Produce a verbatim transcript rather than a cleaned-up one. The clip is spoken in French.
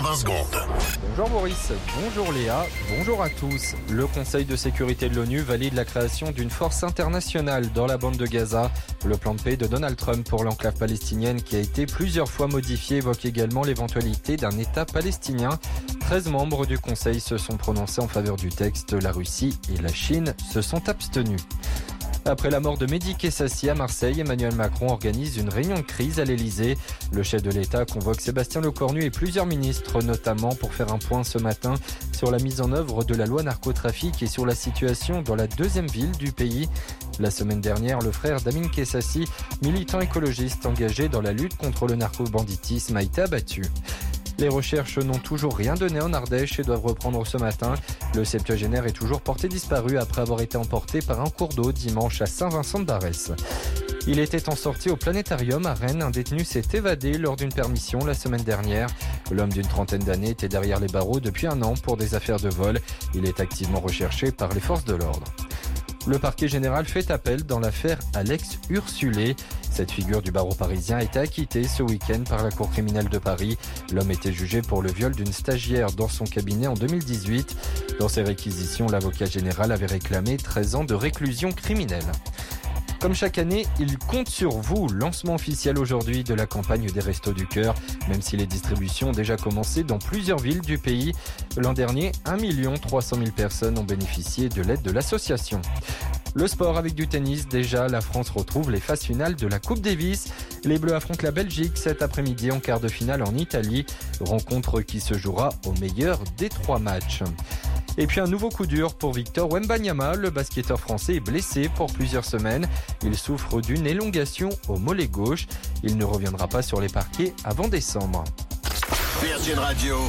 vingt secondes. Bonjour Boris, bonjour Léa, bonjour à tous. Le Conseil de sécurité de l'ONU valide la création d'une force internationale dans la bande de Gaza. Le plan de paix de Donald Trump pour l'enclave palestinienne qui a été plusieurs fois modifié évoque également l'éventualité d'un État palestinien. treize membres du Conseil se sont prononcés en faveur du texte. La Russie et la Chine se sont abstenus. Après la mort de Mehdi Kessassi à Marseille, Emmanuel Macron organise une réunion de crise à l'Elysée. Le chef de l'État convoque Sébastien Lecornu et plusieurs ministres, notamment pour faire un point ce matin sur la mise en œuvre de la loi narcotrafic et sur la situation dans la deuxième ville du pays. La semaine dernière, le frère d'Amin Kessassi, militant écologiste engagé dans la lutte contre le narcobanditisme, a été abattu. Les recherches n'ont toujours rien donné en Ardèche et doivent reprendre ce matin. Le septuagénaire est toujours porté disparu après avoir été emporté par un cours d'eau dimanche à Saint-Vincent-de-Barès. Il était en sortie au planétarium à Rennes. Un détenu s'est évadé lors d'une permission la semaine dernière. L'homme d'une trentaine d'années était derrière les barreaux depuis un an pour des affaires de vol. Il est activement recherché par les forces de l'ordre. Le parquet général fait appel dans l'affaire Alex Ursulé. Cette figure du barreau parisien a été acquittée ce week-end par la Cour criminelle de Paris. L'homme était jugé pour le viol d'une stagiaire dans son cabinet en deux mille dix-huit. Dans ses réquisitions, l'avocat général avait réclamé treize ans de réclusion criminelle. Comme chaque année, il compte sur vous. Lancement officiel aujourd'hui de la campagne des Restos du Cœur, même si les distributions ont déjà commencé dans plusieurs villes du pays. L'an dernier, un million trois cent mille personnes ont bénéficié de l'aide de l'association. Le sport avec du tennis. Déjà, la France retrouve les phases finales de la Coupe Davis. Les Bleus affrontent la Belgique cet après-midi en quart de finale en Italie. Rencontre qui se jouera au meilleur des trois matchs. Et puis un nouveau coup dur pour Victor Wembanyama. Le basketteur français est blessé pour plusieurs semaines. Il souffre d'une élongation au mollet gauche. Il ne reviendra pas sur les parquets avant décembre. Virgin Radio.